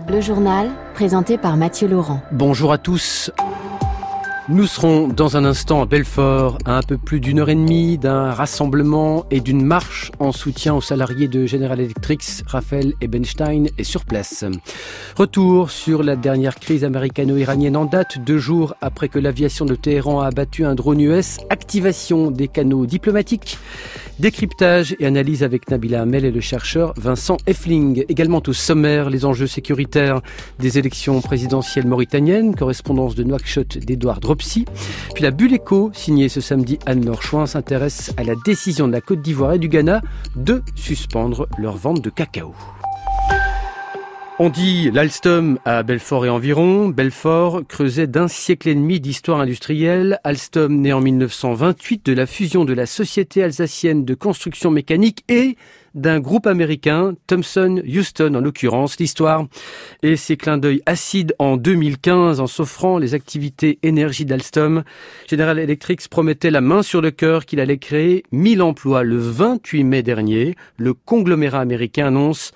Le journal, présenté par Mathieu Laurent. Bonjour à tous. Nous serons dans un instant à Belfort, à un peu plus d'une heure et demie d'un rassemblement et d'une marche en soutien aux salariés de General Electric. Raphaël Ebenstein est sur place. Retour sur la dernière crise américano-iranienne en date, 2 jours après que l'aviation de Téhéran a abattu un drone US. Activation des canaux diplomatiques, décryptage et analyse avec Nabila Hamel et le chercheur Vincent Effling. Également au sommaire, les enjeux sécuritaires des élections présidentielles mauritaniennes, correspondance de Nouakchott d'Edouard Dropsy. Puis la Bulle Éco, signée ce samedi Anne-Laure Chouin, s'intéresse à la décision de la Côte d'Ivoire et du Ghana de suspendre leur vente de cacao. On dit l'Alstom à Belfort et environ. Belfort, creuset d'un siècle et demi d'histoire industrielle. Alstom, né en 1928 de la fusion de la Société alsacienne de construction mécanique et d'un groupe américain, Thomson Houston en l'occurrence. L'histoire et ses clins d'œil acides en 2015 en s'offrant les activités énergie d'Alstom. General Electric promettait la main sur le cœur qu'il allait créer 1000 emplois le 28 mai dernier. Le conglomérat américain annonce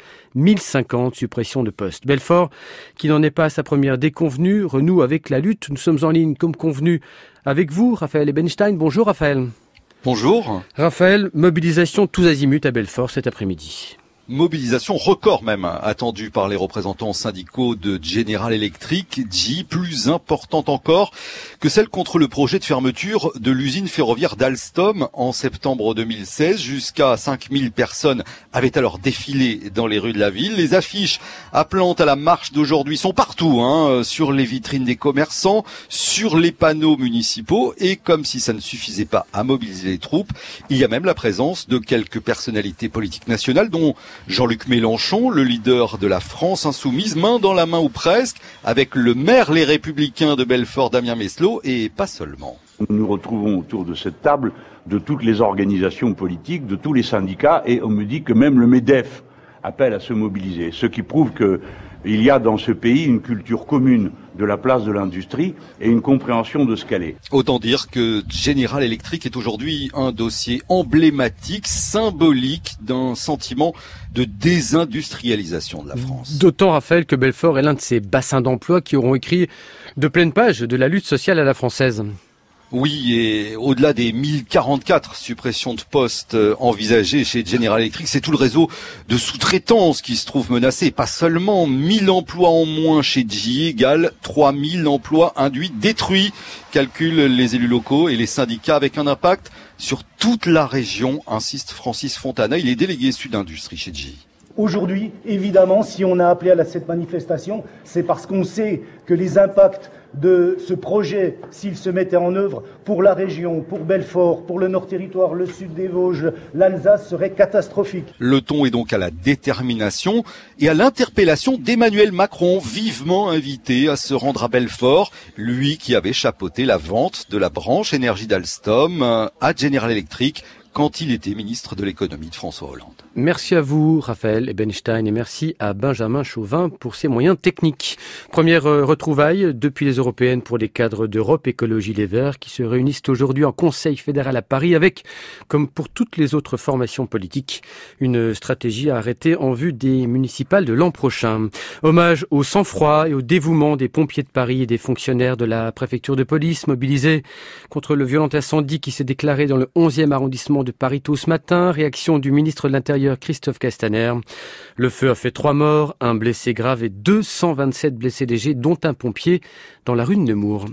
1050 suppressions de postes. Belfort, qui n'en est pas à sa première déconvenue, renoue avec la lutte. Nous sommes en ligne comme convenu avec vous, Raphaël Ebenstein. Bonjour Raphaël. Bonjour. Raphaël, mobilisation tous azimuts à Belfort cet après-midi. Mobilisation record même, attendue par les représentants syndicaux de General Electric, GE, plus importante encore que celle contre le projet de fermeture de l'usine ferroviaire d'Alstom en septembre 2016. Jusqu'à 5000 personnes avaient alors défilé dans les rues de la ville. Les affiches appelant à la marche d'aujourd'hui sont partout, sur les vitrines des commerçants, sur les panneaux municipaux, et comme si ça ne suffisait pas à mobiliser les troupes, il y a même la présence de quelques personnalités politiques nationales, dont Jean-Luc Mélenchon, le leader de la France insoumise, main dans la main ou presque, avec le maire Les Républicains de Belfort, Damien Meslot, et pas seulement. Nous nous retrouvons autour de cette table de toutes les organisations politiques, de tous les syndicats, et on me dit que même le MEDEF appelle à se mobiliser, ce qui prouve qu'il y a dans ce pays une culture commune de la place de l'industrie et une compréhension de ce qu'elle est. Autant dire que General Electric est aujourd'hui un dossier emblématique, symbolique d'un sentiment de désindustrialisation de la France. D'autant, Raphaël, que Belfort est l'un de ces bassins d'emploi qui auront écrit de pleines pages de la lutte sociale à la française. Oui, et au-delà des 1044 suppressions de postes envisagées chez General Electric, c'est tout le réseau de sous-traitance qui se trouve menacé. Pas seulement 1000 emplois en moins chez GE égale 3000 emplois induits, détruits, calculent les élus locaux et les syndicats, avec un impact sur toute la région, insiste Francis Fontana, il est délégué Sud-Industrie chez GE. Aujourd'hui, évidemment, si on a appelé à cette manifestation, c'est parce qu'on sait que les impacts de ce projet, s'il se mettait en œuvre, pour la région, pour Belfort, pour le Nord-Territoire, le sud des Vosges, l'Alsace, serait catastrophique. Le ton est donc à la détermination et à l'interpellation d'Emmanuel Macron, vivement invité à se rendre à Belfort, lui qui avait chapeauté la vente de la branche énergie d'Alstom à General Electric quand il était ministre de l'économie de François Hollande. Merci à vous, Raphaël Ebenstein, et merci à Benjamin Chauvin pour ses moyens techniques. Première retrouvaille depuis les européennes pour les cadres d'Europe Écologie Les Verts qui se réunissent aujourd'hui en Conseil fédéral à Paris avec, comme pour toutes les autres formations politiques, une stratégie à arrêter en vue des municipales de l'an prochain. Hommage au sang-froid et au dévouement des pompiers de Paris et des fonctionnaires de la préfecture de police mobilisés contre le violent incendie qui s'est déclaré dans le 11e arrondissement de Paris tôt ce matin. Réaction du ministre de l'Intérieur Christophe Castaner. Le feu a fait 3 morts, un blessé grave et 227 blessés légers, dont un pompier dans la rue de Nemours.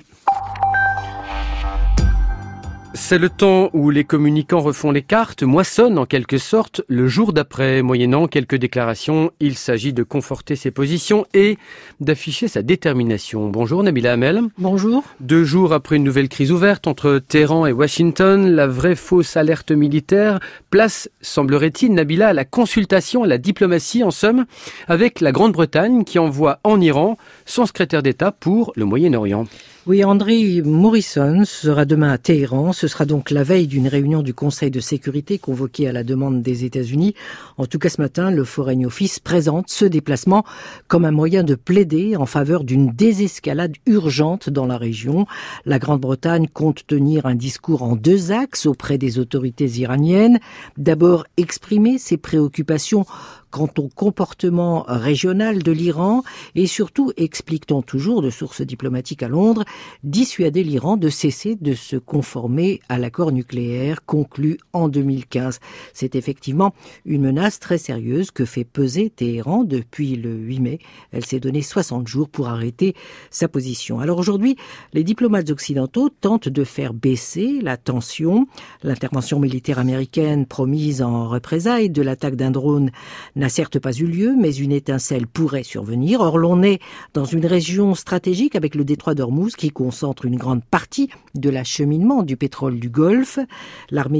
C'est le temps où les communicants refont les cartes, moissonnent en quelque sorte le jour d'après. Moyennant quelques déclarations, il s'agit de conforter ses positions et d'afficher sa détermination. Bonjour Nabila Hamel. Bonjour. 2 jours après une nouvelle crise ouverte entre Téhéran et Washington, la vraie fausse alerte militaire place, semblerait-il, Nabila, à la consultation, à la diplomatie en somme, avec la Grande-Bretagne qui envoie en Iran son secrétaire d'État pour le Moyen-Orient. Oui, André Morrison sera demain à Téhéran. Ce sera donc la veille d'une réunion du Conseil de sécurité convoquée à la demande des États-Unis. En tout cas, ce matin, le Foreign Office présente ce déplacement comme un moyen de plaider en faveur d'une désescalade urgente dans la région. La Grande-Bretagne compte tenir un discours en 2 axes auprès des autorités iraniennes. D'abord, exprimer ses préoccupations quant au comportement régional de l'Iran et surtout, explique-t-on toujours de sources diplomatiques à Londres, dissuader l'Iran de cesser de se conformer à l'accord nucléaire conclu en 2015. C'est effectivement une menace très sérieuse que fait peser Téhéran depuis le 8 mai. Elle s'est donné 60 jours pour arrêter sa position. Alors aujourd'hui, les diplomates occidentaux tentent de faire baisser la tension. L'intervention militaire américaine promise en représailles de l'attaque d'un drone n'a certes pas eu lieu, mais une étincelle pourrait survenir. Or, l'on est dans une région stratégique avec le détroit d'Ormuz qui concentre une grande partie de l'acheminement du pétrole du Golfe. L'armée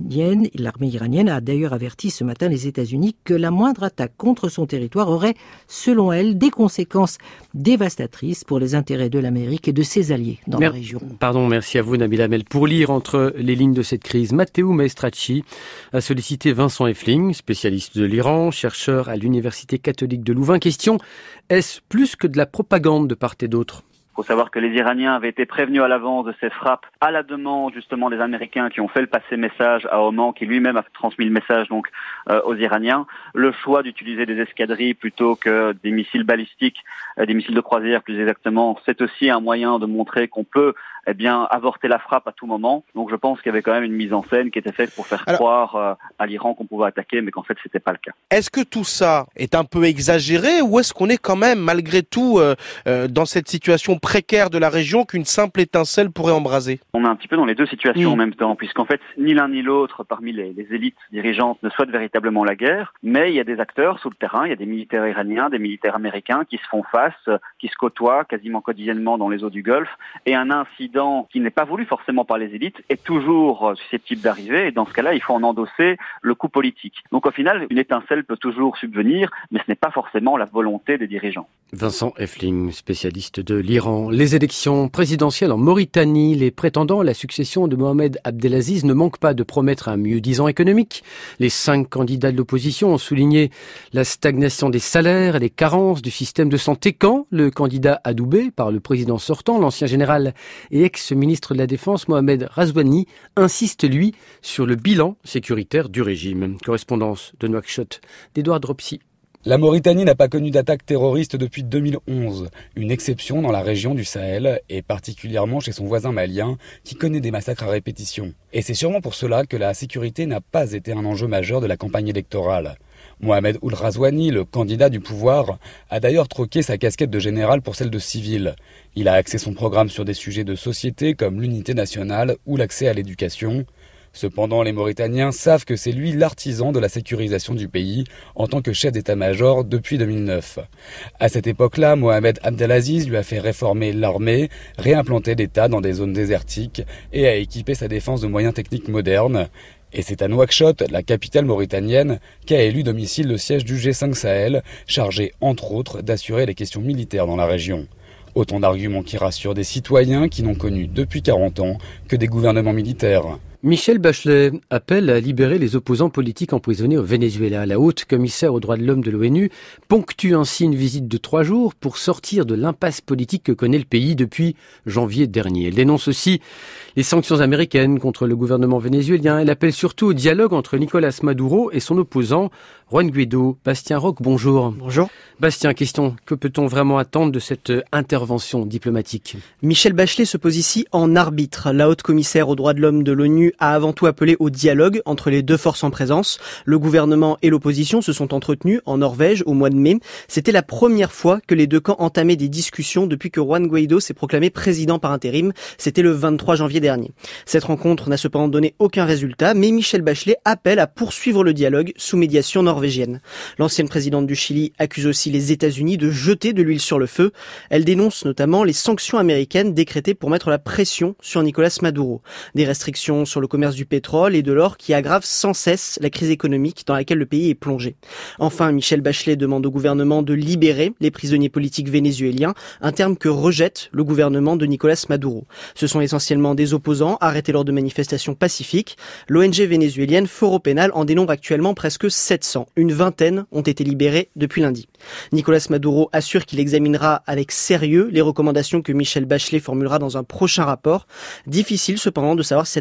iranienne a d'ailleurs averti ce matin les États-Unis que la moindre attaque contre son territoire aurait, selon elle, des conséquences dévastatrices pour les intérêts de l'Amérique et de ses alliés dans la région. Merci à vous, Nabil Hamel. Pour lire entre les lignes de cette crise, Matteo Maestracci a sollicité Vincent Effling, spécialiste de l'Iran, chercheur à l'Université catholique de Louvain. Question, est-ce plus que de la propagande de part et d'autre ? Il faut savoir que les Iraniens avaient été prévenus à l'avance de ces frappes à la demande justement des Américains qui ont fait le passer message à Oman, qui lui-même a transmis le message donc aux Iraniens. Le choix d'utiliser des escadrilles plutôt que des missiles balistiques, des missiles de croisière plus exactement, c'est aussi un moyen de montrer qu'on peut avorter la frappe à tout moment. Donc je pense qu'il y avait quand même une mise en scène qui était faite pour faire croire à l'Iran qu'on pouvait attaquer, mais qu'en fait c'était pas le cas. Est-ce que tout ça est un peu exagéré ou est-ce qu'on est quand même malgré tout dans cette situation précaire de la région qu'une simple étincelle pourrait embraser? On est un petit peu dans les deux situations en même temps, puisqu'en fait ni l'un ni l'autre parmi les élites dirigeantes ne souhaitent véritablement la guerre, mais il y a des acteurs sous le terrain, il y a des militaires iraniens, des militaires américains qui se font face, qui se côtoient quasiment quotidiennement dans les eaux du Golfe, et un incident qui n'est pas voulu forcément par les élites est toujours susceptible d'arriver, et dans ce cas-là, il faut en endosser le coût politique. Donc au final, une étincelle peut toujours subvenir, mais ce n'est pas forcément la volonté des dirigeants. Vincent Effling, spécialiste de l'Iran. Les élections présidentielles en Mauritanie, les prétendants à la succession de Mohamed Abdelaziz ne manquent pas de promettre un mieux-disant économique. Les 5 candidats de l'opposition ont souligné la stagnation des salaires et les carences du système de santé quand le candidat adoubé par le président sortant, l'ancien général et ex-ministre de la Défense Mohamed Razouani, insiste lui sur le bilan sécuritaire du régime. Correspondance de Nouakchott d'Edouard Dropsy. La Mauritanie n'a pas connu d'attaque terroriste depuis 2011, une exception dans la région du Sahel et particulièrement chez son voisin malien qui connaît des massacres à répétition. Et c'est sûrement pour cela que la sécurité n'a pas été un enjeu majeur de la campagne électorale. Mohamed Ould Razouani, le candidat du pouvoir, a d'ailleurs troqué sa casquette de général pour celle de civil. Il a axé son programme sur des sujets de société comme l'unité nationale ou l'accès à l'éducation. Cependant, les Mauritaniens savent que c'est lui l'artisan de la sécurisation du pays en tant que chef d'état-major depuis 2009. À cette époque-là, Mohamed Abdelaziz lui a fait réformer l'armée, réimplanter l'État dans des zones désertiques et a équipé sa défense de moyens techniques modernes. Et c'est à Nouakchott, la capitale mauritanienne, qu'a élu domicile le siège du G5 Sahel, chargé entre autres d'assurer les questions militaires dans la région. Autant d'arguments qui rassurent des citoyens qui n'ont connu depuis 40 ans que des gouvernements militaires. Michelle Bachelet appelle à libérer les opposants politiques emprisonnés au Venezuela. La haute commissaire aux droits de l'homme de l'ONU ponctue ainsi une visite de 3 jours pour sortir de l'impasse politique que connaît le pays depuis janvier dernier. Elle dénonce aussi les sanctions américaines contre le gouvernement vénézuélien. Elle appelle surtout au dialogue entre Nicolás Maduro et son opposant Juan Guaidó. Bastien Roch, bonjour. Bonjour. Bastien, question, que peut-on vraiment attendre de cette intervention diplomatique? Michelle Bachelet se pose ici en arbitre. La haute commissaire aux droits de l'homme de l'ONU a avant tout appelé au dialogue entre les deux forces en présence. Le gouvernement et l'opposition se sont entretenus en Norvège au mois de mai. C'était la première fois que les deux camps entamaient des discussions depuis que Juan Guaidó s'est proclamé président par intérim. C'était le 23 janvier dernier. Cette rencontre n'a cependant donné aucun résultat, mais Michelle Bachelet appelle à poursuivre le dialogue sous médiation norvégienne. L'ancienne présidente du Chili accuse aussi les États-Unis de jeter de l'huile sur le feu. Elle dénonce notamment les sanctions américaines décrétées pour mettre la pression sur Nicolás Maduro. Des restrictions sur le commerce du pétrole et de l'or qui aggravent sans cesse la crise économique dans laquelle le pays est plongé. Enfin, Michelle Bachelet demande au gouvernement de libérer les prisonniers politiques vénézuéliens, un terme que rejette le gouvernement de Nicolás Maduro. Ce sont essentiellement des opposants arrêtés lors de manifestations pacifiques. L'ONG vénézuélienne Foro Penal en dénombre actuellement presque 700. Une vingtaine ont été libérés depuis lundi. Nicolás Maduro assure qu'il examinera avec sérieux les recommandations que Michelle Bachelet formulera dans un prochain rapport. Difficile cependant de savoir si cette intervention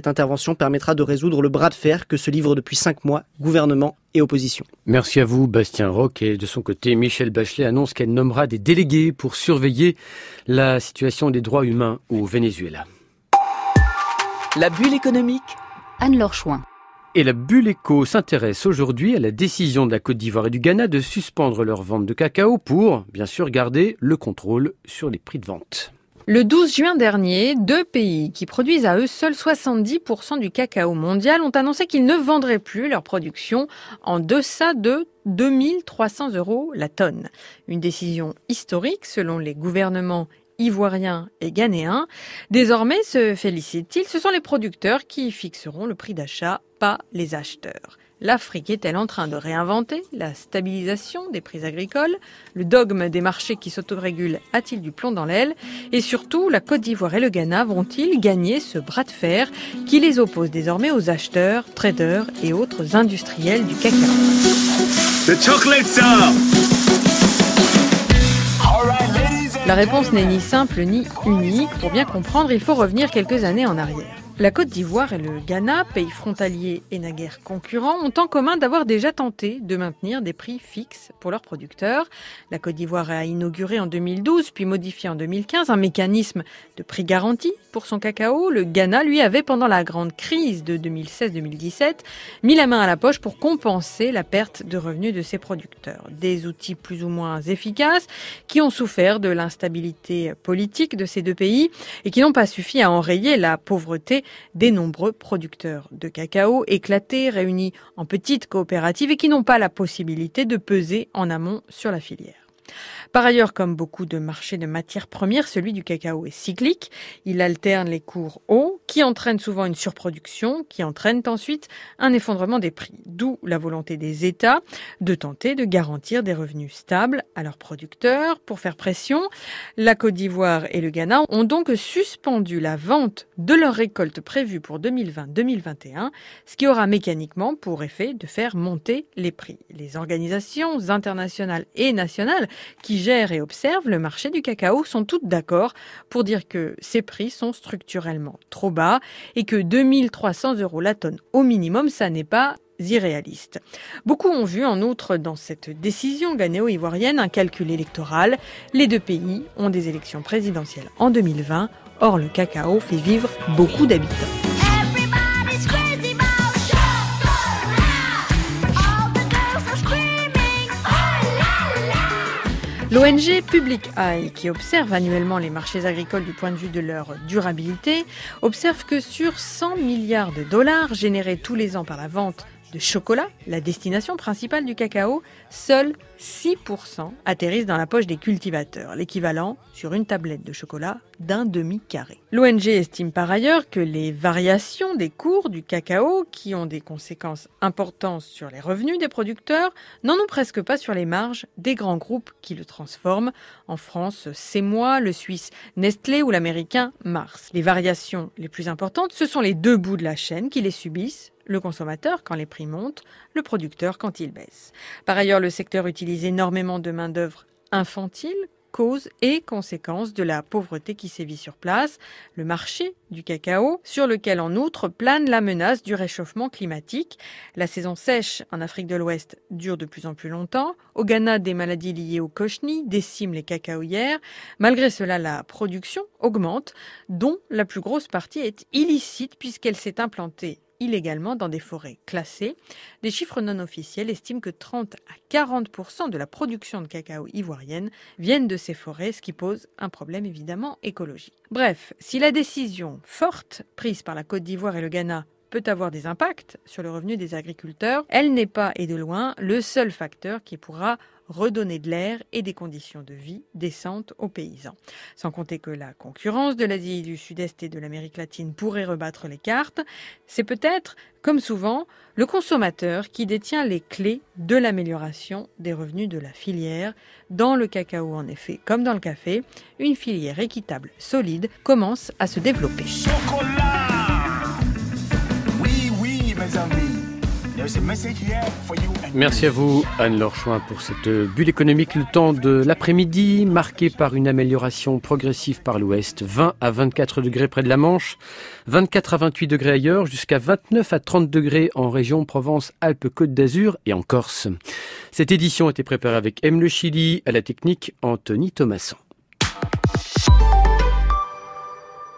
négociation permettra de résoudre le bras de fer que se livrent depuis 5 mois gouvernement et opposition. Merci à vous, Bastien Roch. Et de son côté, Michelle Bachelet annonce qu'elle nommera des délégués pour surveiller la situation des droits humains au Venezuela. La bulle économique, Anne-Laure Chouin. Et la Bulle Éco s'intéresse aujourd'hui à la décision de la Côte d'Ivoire et du Ghana de suspendre leur vente de cacao pour, bien sûr, garder le contrôle sur les prix de vente. Le 12 juin dernier, 2 pays qui produisent à eux seuls 70% du cacao mondial ont annoncé qu'ils ne vendraient plus leur production en deçà de 2300 € la tonne. Une décision historique selon les gouvernements ivoiriens et ghanéens. Désormais, se félicitent-ils, ce sont les producteurs qui fixeront le prix d'achat, pas les acheteurs. L'Afrique est-elle en train de réinventer la stabilisation des prix agricoles ? Le dogme des marchés qui s'autorégulent a-t-il du plomb dans l'aile ? Et surtout, la Côte d'Ivoire et le Ghana vont-ils gagner ce bras de fer qui les oppose désormais aux acheteurs, traders et autres industriels du cacao ? The chocolate sir. La réponse n'est ni simple ni unique. Pour bien comprendre, il faut revenir quelques années en arrière. La Côte d'Ivoire et le Ghana, pays frontaliers et naguère concurrents, ont en commun d'avoir déjà tenté de maintenir des prix fixes pour leurs producteurs. La Côte d'Ivoire a inauguré en 2012, puis modifié en 2015, un mécanisme de prix garanti pour son cacao. Le Ghana, lui, avait, pendant la grande crise de 2016-2017, mis la main à la poche pour compenser la perte de revenus de ses producteurs. Des outils plus ou moins efficaces qui ont souffert de l'instabilité politique de ces deux pays et qui n'ont pas suffi à enrayer la pauvreté des nombreux producteurs de cacao éclatés, réunis en petites coopératives et qui n'ont pas la possibilité de peser en amont sur la filière. Par ailleurs, comme beaucoup de marchés de matières premières, celui du cacao est cyclique. Il alterne les cours hauts, qui entraînent souvent une surproduction, qui entraînent ensuite un effondrement des prix. D'où la volonté des États de tenter de garantir des revenus stables à leurs producteurs. Pour faire pression, la Côte d'Ivoire et le Ghana ont donc suspendu la vente de leurs récoltes prévues pour 2020-2021, ce qui aura mécaniquement pour effet de faire monter les prix. Les organisations internationales et nationales qui gèrent et observent le marché du cacao sont toutes d'accord pour dire que ces prix sont structurellement trop bas et que 2300 € la tonne au minimum, ça n'est pas irréaliste. Beaucoup ont vu en outre dans cette décision ghanéo-ivoirienne un calcul électoral. Les deux pays ont des élections présidentielles en 2020. Or, le cacao fait vivre beaucoup d'habitants. L'ONG Public Eye, qui observe annuellement les marchés agricoles du point de vue de leur durabilité, observe que sur 100 milliards de dollars générés tous les ans par la vente de chocolat, la destination principale du cacao, seuls 6% atterrissent dans la poche des cultivateurs, l'équivalent sur une tablette de chocolat d'un demi-carré. L'ONG estime par ailleurs que les variations des cours du cacao, qui ont des conséquences importantes sur les revenus des producteurs, n'en ont presque pas sur les marges des grands groupes qui le transforment. En France, c'est moi, le Suisse Nestlé ou l'Américain Mars. Les variations les plus importantes, ce sont les deux bouts de la chaîne qui les subissent. Le consommateur quand les prix montent, le producteur quand il baisse. Par ailleurs, le secteur utilise énormément de main-d'œuvre infantile, cause et conséquence de la pauvreté qui sévit sur place, le marché du cacao, sur lequel en outre plane la menace du réchauffement climatique. La saison sèche en Afrique de l'Ouest dure de plus en plus longtemps. Au Ghana, des maladies liées au cochenille déciment les cacaoyères. Malgré cela, la production augmente, dont la plus grosse partie est illicite puisqu'elle s'est implantée illégalement dans des forêts classées. Des chiffres non officiels estiment que 30 à 40% de la production de cacao ivoirienne viennent de ces forêts, ce qui pose un problème évidemment écologique. Bref, si la décision forte prise par la Côte d'Ivoire et le Ghana peut avoir des impacts sur le revenu des agriculteurs, elle n'est pas, et de loin, le seul facteur qui pourra redonner de l'air et des conditions de vie décentes aux paysans. Sans compter que la concurrence de l'Asie du Sud-Est et de l'Amérique latine pourrait rebattre les cartes, c'est peut-être, comme souvent, le consommateur qui détient les clés de l'amélioration des revenus de la filière. Dans le cacao, en effet, comme dans le café, une filière équitable, solide, commence à se développer. Chocolat! Oui, oui, mes amis. Merci à vous, Anne-Laure Chouin, pour cette bulle économique. Le temps de l'après-midi, marqué par une amélioration progressive par l'ouest. 20 à 24 degrés près de la Manche, 24 à 28 degrés ailleurs, jusqu'à 29 à 30 degrés en région Provence-Alpes-Côte d'Azur et en Corse. Cette édition a été préparée avec M. Le Chili, à la technique Anthony Thomasson.